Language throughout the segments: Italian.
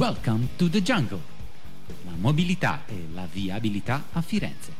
Welcome to the Jungle. La mobilità e la viabilità a Firenze.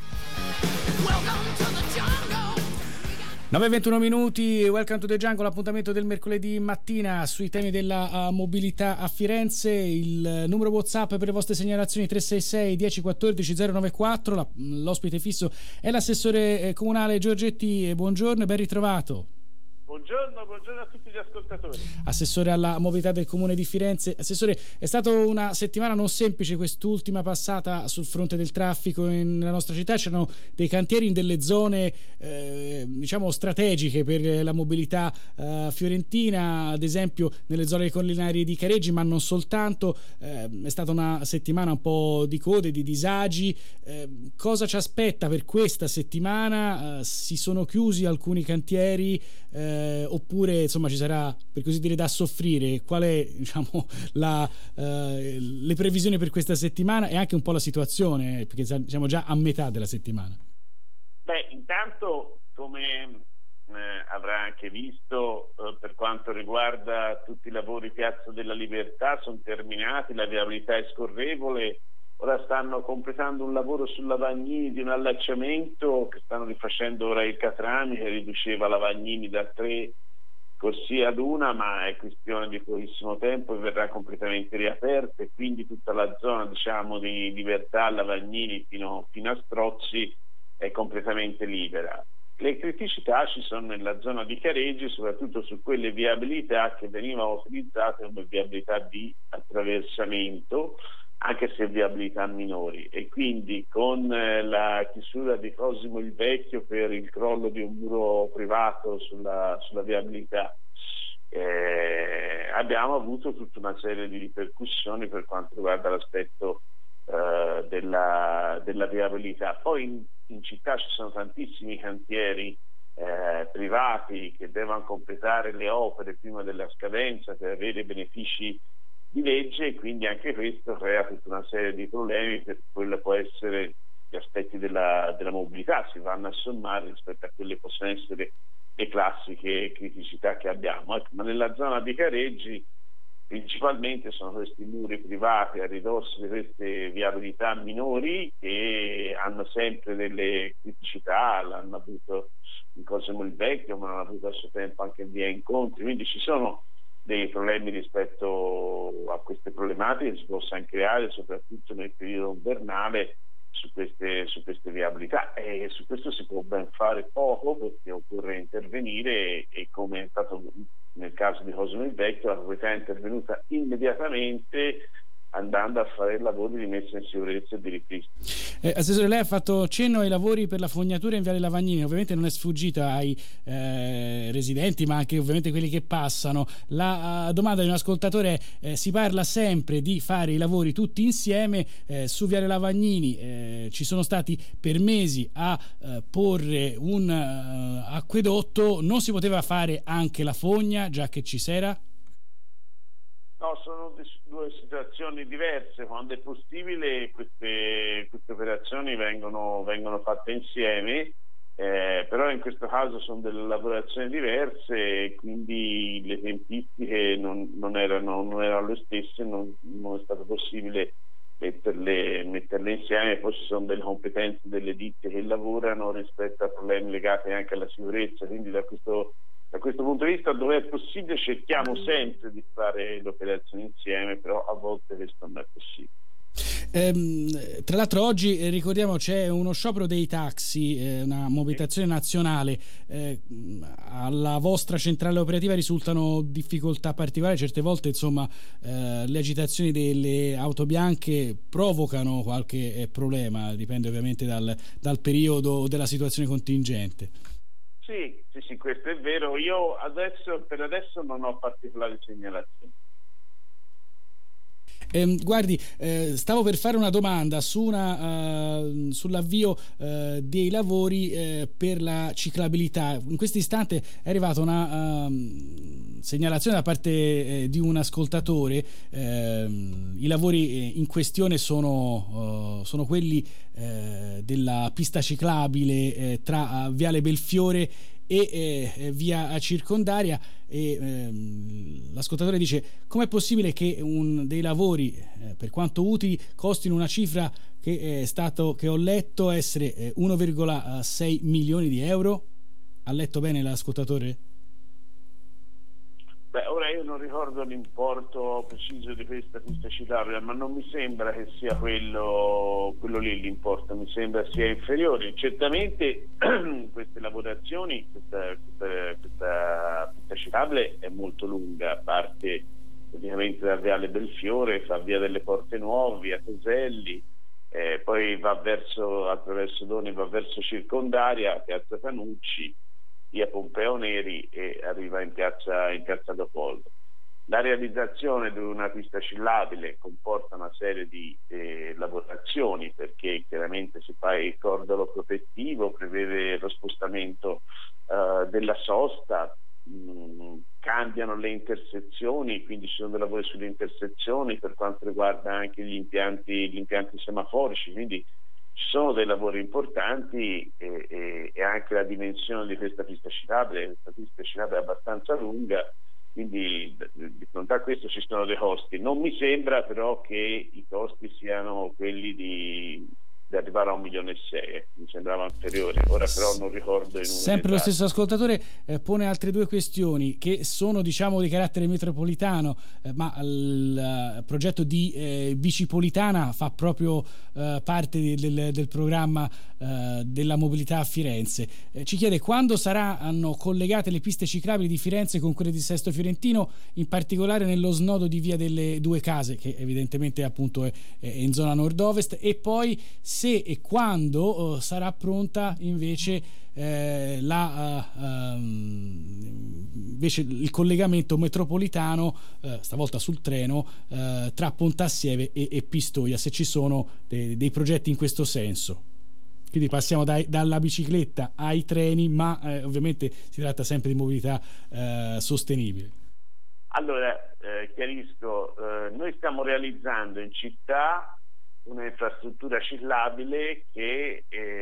9:21 minuti, Welcome to the Jungle, l'appuntamento del mercoledì mattina sui temi della mobilità a Firenze. Il numero WhatsApp per le vostre segnalazioni 366 10 14 094. L'ospite fisso è l'assessore comunale Giorgetti. Buongiorno e ben ritrovato. Buongiorno a tutti gli ascoltatori. Assessore alla mobilità del Comune di Firenze. Assessore, è stata una settimana non semplice quest'ultima passata sul fronte del traffico nella nostra città. C'erano dei cantieri in delle zone diciamo strategiche per la mobilità fiorentina, ad esempio nelle zone collinari di Careggi, ma non soltanto. È stata una settimana un po' di code, di disagi. Cosa ci aspetta per questa settimana? Si sono chiusi alcuni cantieri? Oppure insomma ci sarà, per così dire, da soffrire? Qual è, diciamo, le previsioni per questa settimana e anche un po' la situazione, perché siamo già a metà della settimana? Intanto, come avrà anche visto, per quanto riguarda tutti i lavori Piazza della Libertà sono terminati, la viabilità è scorrevole. Ora stanno completando un lavoro su Lavagnini di un allacciamento che stanno rifacendo ora il Catrami, che riduceva Lavagnini da 3 corsie ad 1, ma è questione di pochissimo tempo e verrà completamente riaperta, e quindi tutta la zona, diciamo, di Libertà, Lavagnini fino a Strozzi è completamente libera. Le criticità ci sono nella zona di Careggi, soprattutto su quelle viabilità che venivano utilizzate come viabilità di attraversamento, anche se viabilità minori, e quindi con la chiusura di Cosimo il Vecchio per il crollo di un muro privato sulla viabilità abbiamo avuto tutta una serie di ripercussioni per quanto riguarda l'aspetto della viabilità. Poi in città ci sono tantissimi cantieri privati che devono completare le opere prima della scadenza per avere benefici di legge, e quindi anche questo crea tutta una serie di problemi per quello può essere gli aspetti della mobilità, si vanno a sommare rispetto a quelle che possono essere le classiche criticità che abbiamo. Ma nella zona di Careggi principalmente sono questi muri privati a ridosso di queste viabilità minori che hanno sempre delle criticità, l'hanno avuto in Cosimo il Vecchio, ma l'hanno avuto a suo tempo anche in via Incontri, quindi ci sono dei problemi rispetto a queste problematiche che si possano creare soprattutto nel periodo invernale su queste viabilità, e su questo si può ben fare poco perché occorre intervenire, e come è stato nel caso di Cosimo il Vecchio la proprietà è intervenuta immediatamente andando a fare lavori di messa in sicurezza e di ripristino. Assessore, lei ha fatto cenno ai lavori per la fognatura in Viale Lavagnini, ovviamente non è sfuggita ai residenti ma anche ovviamente quelli che passano. La domanda di un ascoltatore è si parla sempre di fare i lavori tutti insieme su Viale Lavagnini, ci sono stati per mesi a porre un acquedotto, non si poteva fare anche la fogna già che ci s'era? No, sono due situazioni diverse. Quando è possibile queste operazioni vengono fatte insieme, però in questo caso sono delle lavorazioni diverse, quindi le tempistiche non erano le stesse, non è stato possibile metterle insieme. Poi ci sono delle competenze delle ditte che lavorano rispetto a problemi legati anche alla sicurezza, quindi da questo punto di vista, dove è possibile cerchiamo sempre di fare le operazioni insieme, però a volte questo non è possibile. Tra l'altro oggi ricordiamo c'è uno sciopero dei taxi, una mobilitazione nazionale. Alla vostra centrale operativa risultano difficoltà particolari? Certe volte insomma le agitazioni delle auto bianche provocano qualche problema, dipende ovviamente dal periodo o della situazione contingente. Sì, questo è vero. Io per adesso non ho particolari segnalazioni. Guardi, stavo per fare una domanda sull'avvio dei lavori per la ciclabilità. In questo istante è arrivata una segnalazione da parte di un ascoltatore. I lavori in questione sono quelli della pista ciclabile tra Viale Belfiore e via Circondaria. E l'ascoltatore dice: com'è possibile che dei lavori, per quanto utili, costino una cifra che ho letto essere 1,6 milioni di euro? Ha letto bene l'ascoltatore? Ora io non ricordo l'importo preciso di questa pista ciclabile, ma non mi sembra che sia quello lì l'importo, mi sembra sia inferiore. Certamente queste lavorazioni, questa pista ciclabile è molto lunga, parte praticamente da Viale Belfiore, fa via delle Porte Nuove, via Toselli, poi va attraverso Doni, va verso Circondaria, Piazza Tanucci, via Pompeo Neri e arriva in piazza Leopoldo. La realizzazione di una pista ciclabile comporta una serie di lavorazioni, perché chiaramente si fa il cordolo protettivo, prevede lo spostamento della sosta, cambiano le intersezioni, quindi ci sono dei lavori sulle intersezioni per quanto riguarda anche gli impianti semaforici, quindi ci sono dei lavori importanti e anche la dimensione di questa pista ciclabile è abbastanza lunga, quindi di fronte a questo ci sono dei costi. Non mi sembra però che i costi siano quelli di arrivare a 1,6 milioni, mi sembrava inferiore, ora però non ricordo. Sempre lo stesso ascoltatore pone altre due questioni che sono di carattere metropolitano, ma il progetto di Bicipolitana fa proprio parte del programma della mobilità a Firenze. Ci chiede quando saranno collegate le piste ciclabili di Firenze con quelle di Sesto Fiorentino, in particolare nello snodo di Via delle Due Case, che evidentemente appunto è in zona nord-ovest, e poi se e quando sarà pronta invece invece il collegamento metropolitano, stavolta sul treno, tra Pontassieve e Pistoia, se ci sono dei progetti in questo senso. Quindi passiamo dalla bicicletta ai treni, ma ovviamente si tratta sempre di mobilità sostenibile. Allora, chiarisco, noi stiamo realizzando in città un'infrastruttura ciclabile che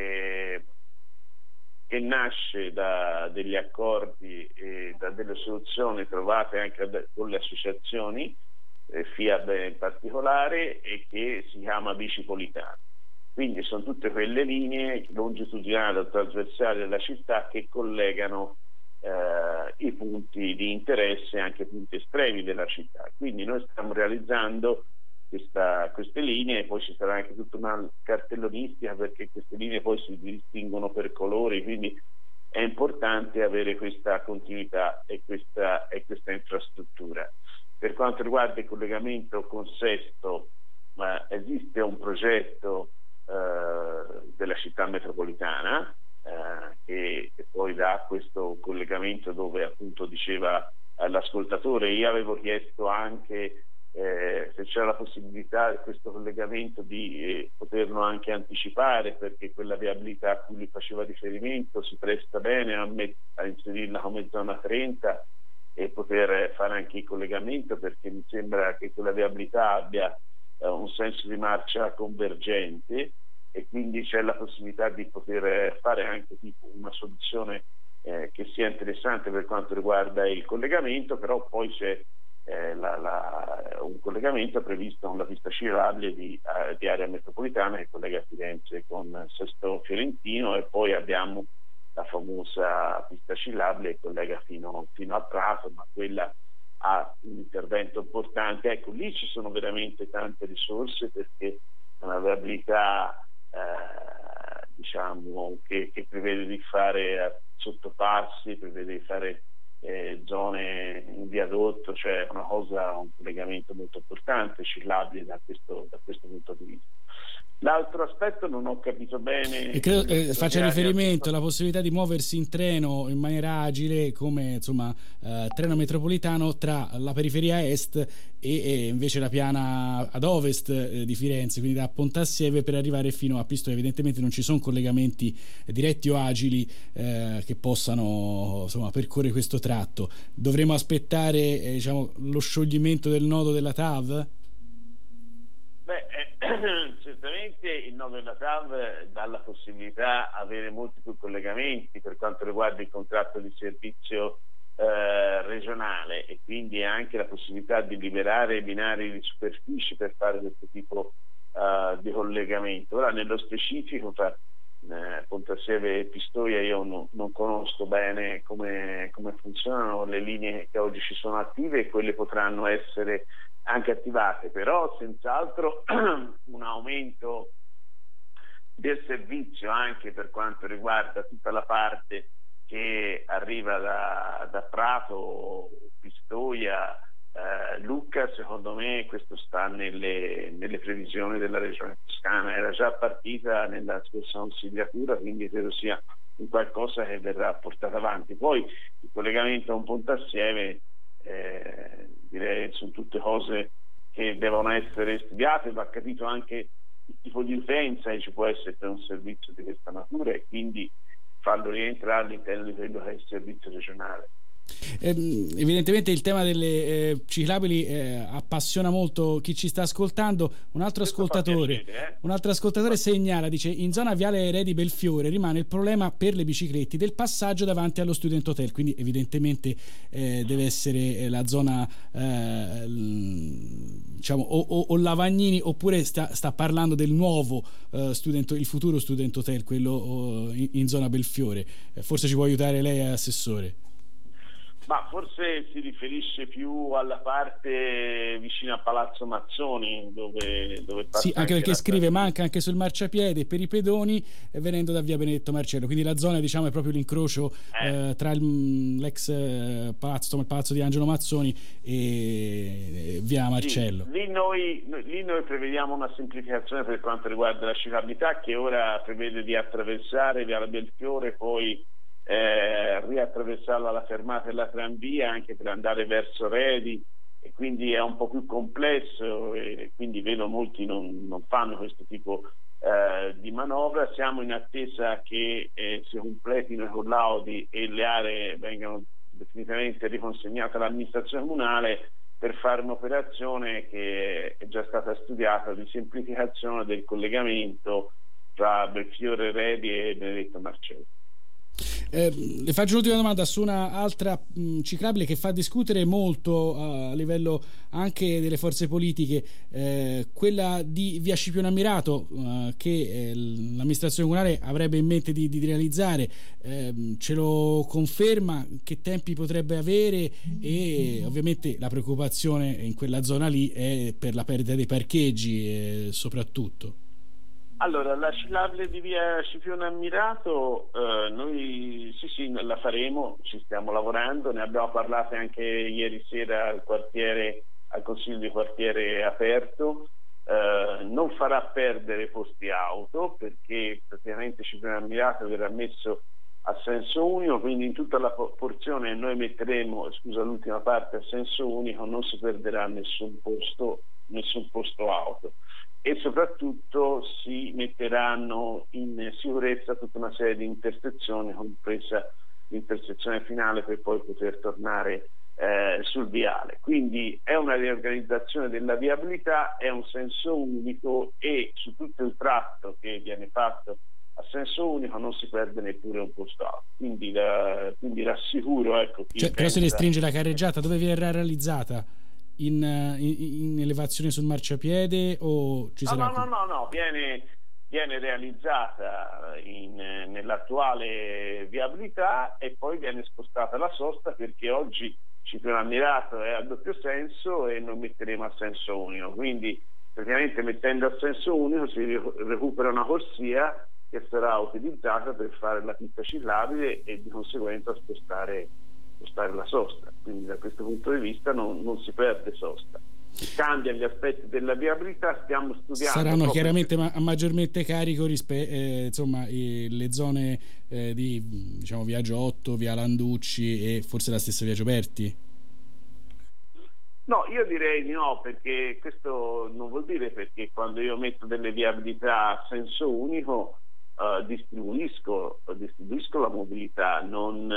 nasce da degli accordi e da delle soluzioni trovate anche con le associazioni, FIAB in particolare, e che si chiama Bicipolitana. Quindi sono tutte quelle linee longitudinali o trasversali della città che collegano i punti di interesse, anche i punti estremi della città. Quindi noi stiamo realizzando queste linee, poi ci sarà anche tutta una cartellonistica, perché queste linee poi si distinguono per colori, quindi è importante avere questa continuità e questa infrastruttura. Per quanto riguarda il collegamento con Sesto, esiste un progetto della città metropolitana che poi dà questo collegamento, dove appunto diceva l'ascoltatore, io avevo chiesto anche se c'era la possibilità di questo collegamento di poterlo anche anticipare, perché quella viabilità a cui lui faceva riferimento si presta bene a inserirla come zona 30 e poter fare anche il collegamento, perché mi sembra che quella viabilità abbia un senso di marcia convergente, e quindi c'è la possibilità di poter fare anche tipo una soluzione che sia interessante per quanto riguarda il collegamento. Però poi c'è un collegamento previsto con la pista ciclabile di area metropolitana che collega Firenze con Sesto Fiorentino, e poi abbiamo la famosa pista ciclabile che collega fino a Prato, ma quella ha un intervento importante. Ecco, lì ci sono veramente tante risorse, perché è una viabilità che prevede di fare sottopassi, prevede di fare zone in viadotto, cioè un collegamento molto importante, ciclabile da questo punto di vista. L'altro aspetto non ho capito bene. E credo faccia riferimento alla possibilità di muoversi in treno in maniera agile, come treno metropolitano tra la periferia est e invece la piana ad ovest di Firenze, quindi da Pontassieve per arrivare fino a Pistoia. Evidentemente non ci sono collegamenti diretti o agili che possano percorrere questo tratto. Dovremo aspettare lo scioglimento del nodo della TAV? certamente il nodo della TAV dà la possibilità di avere molti più collegamenti per quanto riguarda il contratto di servizio regionale, e quindi anche la possibilità di liberare binari di superficie per fare questo tipo di collegamento. Ora, nello specifico tra Pontassieve e Pistoia io non conosco bene come funzionano le linee che oggi ci sono attive, e quelle potranno essere anche attivate, però senz'altro un aumento del servizio anche per quanto riguarda tutta la parte che arriva da Prato, Pistoia, Lucca. Secondo me questo sta nelle previsioni della Regione Toscana, era già partita nella scorsa consigliatura, quindi credo sia un qualcosa che verrà portato avanti. Poi il collegamento a un Pontassieve, direi sono tutte cose che devono essere studiate, va capito anche il tipo di utenza che ci può essere per un servizio di questa natura, e quindi farlo rientrare all'interno di quello che è il servizio regionale. Evidentemente il tema delle ciclabili appassiona molto chi ci sta ascoltando. Un altro ascoltatore segnala, dice: in zona Viale Re di Belfiore rimane il problema per le biciclette del passaggio davanti allo Student Hotel, quindi evidentemente deve essere la zona diciamo o Lavagnini, oppure sta parlando del nuovo il futuro Student Hotel, quello in zona Belfiore. Forse ci può aiutare lei, assessore. Ma forse si riferisce più alla parte vicina a Palazzo Mazzoni, dove passa. Sì, anche perché scrive manca anche sul marciapiede per i pedoni, venendo da via Benedetto Marcello, quindi la zona, diciamo, è proprio l'incrocio tra l'ex palazzo, il palazzo di Angelo Mazzoni, e via Marcello. Sì, lì noi prevediamo una semplificazione per quanto riguarda la ciclabilità, che ora prevede di attraversare via Belfiore, poi riattraversarla alla fermata della tranvia anche per andare verso Redi, e quindi è un po' più complesso, e quindi vedo molti non fanno questo tipo di manovra. Siamo in attesa che si completino i collaudi e le aree vengano definitivamente riconsegnate all'amministrazione comunale per fare un'operazione che è già stata studiata di semplificazione del collegamento tra Belfiore Redi e Benedetto Marcello. Le faccio l'ultima domanda su una altra ciclabile che fa discutere molto a livello anche delle forze politiche, quella di via Scipione Ammirato, che l'amministrazione comunale avrebbe in mente di realizzare. Ce lo conferma? Che tempi potrebbe avere? E ovviamente la preoccupazione in quella zona lì è per la perdita dei parcheggi, soprattutto. Allora, la ciclabile di via Scipione Ammirato, noi sì, la faremo, ci stiamo lavorando, ne abbiamo parlato anche ieri sera al Consiglio di quartiere aperto. Non farà perdere posti auto, perché praticamente Scipione Ammirato verrà messo a senso unico, quindi in tutta la porzione noi metteremo, l'ultima parte a senso unico, non si perderà nessun posto auto, e soprattutto si metteranno in sicurezza tutta una serie di intersezioni, compresa l'intersezione finale, per poi poter tornare sul viale. Quindi è una riorganizzazione della viabilità, è un senso unico, e su tutto il tratto che viene fatto a senso unico non si perde neppure un posto auto. Quindi rassicuro, ecco, chi però se restringe la carreggiata, dove verrà realizzata? In elevazione sul marciapiede, o ci sarà? No, viene realizzata nell'attuale viabilità, e poi viene spostata la sosta, perché oggi Scipione Ammirato è a doppio senso e non metteremo a senso unico, quindi praticamente mettendo a senso unico si recupera una corsia che sarà utilizzata per fare la pista ciclabile e di conseguenza spostare la sosta. Quindi da questo punto di vista non si perde sosta. Cambia gli aspetti della viabilità, stiamo studiando. Saranno chiaramente maggiormente carico insomma, le zone di, diciamo, via Giotto, via Landucci e forse la stessa via Gioberti? No, io direi di no, perché questo non vuol dire, perché quando io metto delle viabilità a senso unico distribuisco la mobilità, non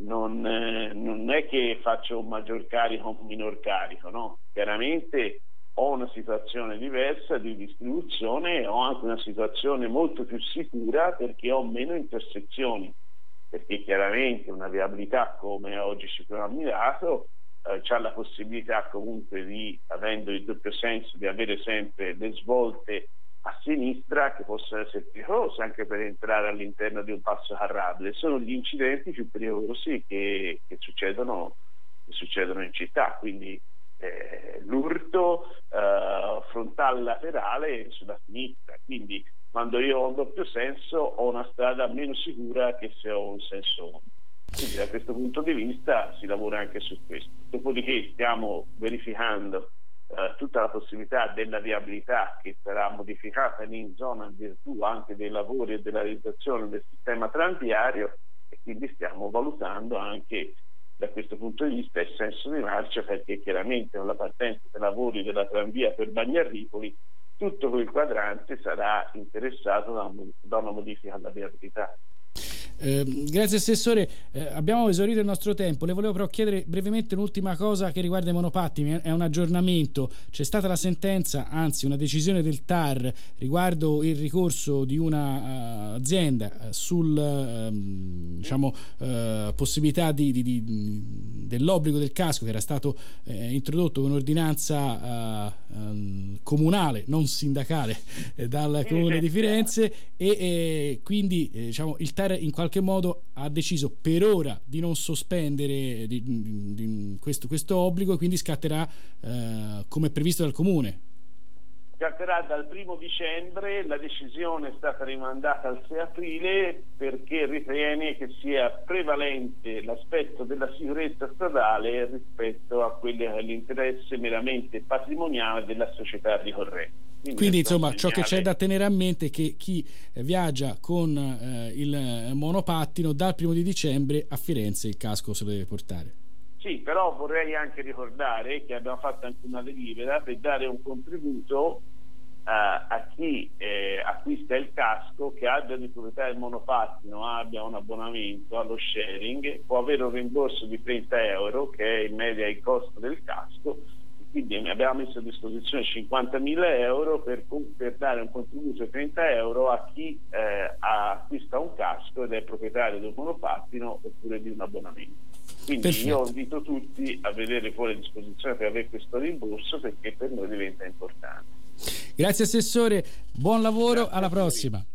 è che faccio un maggior carico o un minor carico, no? Chiaramente ho una situazione diversa di distribuzione, ho anche una situazione molto più sicura perché ho meno intersezioni, perché chiaramente una viabilità come oggi ci abbiamo ammirato c'ha la possibilità comunque di, avendo il doppio senso, di avere sempre le svolte a sinistra che possono essere pericolose anche per entrare all'interno di un passo carrabile. Sono gli incidenti più pericolosi che succedono in città, quindi l'urto frontale laterale sulla sinistra, quindi quando io ho un doppio senso ho una strada meno sicura che se ho un senso unico. Quindi da questo punto di vista si lavora anche su questo. Dopodiché stiamo verificando tutta la possibilità della viabilità che sarà modificata in zona in virtù anche dei lavori e della realizzazione del sistema tranviario, e quindi stiamo valutando anche da questo punto di vista il senso di marcia, perché chiaramente con la partenza dei lavori della tranvia per Bagnarripoli tutto quel quadrante sarà interessato da una modifica alla viabilità. Grazie Assessore, abbiamo esaurito il nostro tempo. Le volevo però chiedere brevemente un'ultima cosa che riguarda i monopattini, è un aggiornamento. C'è stata la sentenza, anzi una decisione del TAR riguardo il ricorso di una azienda sul possibilità dell'obbligo del casco che era stato introdotto con ordinanza comunale, non sindacale, dal Comune di Firenze, e quindi il TAR in qualche modo ha deciso per ora di non sospendere questo obbligo, e quindi scatterà come previsto dal Comune. Scatterà dal 1° dicembre, la decisione è stata rimandata al 6 aprile perché ritiene che sia prevalente l'aspetto della sicurezza stradale rispetto a quello che è l'interesse meramente patrimoniale della società ricorrente. Quindi insomma ciò che c'è da tenere a mente è che chi viaggia con il monopattino dal 1° di dicembre a Firenze il casco se lo deve portare. Sì, però vorrei anche ricordare che abbiamo fatto anche una delibera per dare un contributo a chi acquista il casco, che abbia di proprietà il monopattino, abbia un abbonamento allo sharing, può avere un rimborso di 30 euro che è in media il costo del casco. Quindi abbiamo messo a disposizione 50.000 euro per dare un contributo di 30 euro a chi acquista un casco ed è proprietario di un monopattino oppure di un abbonamento. Quindi perfetto. Io invito tutti a vedere fuori a disposizione per avere questo rimborso, perché per noi diventa importante. Grazie Assessore, buon lavoro, alla prossima.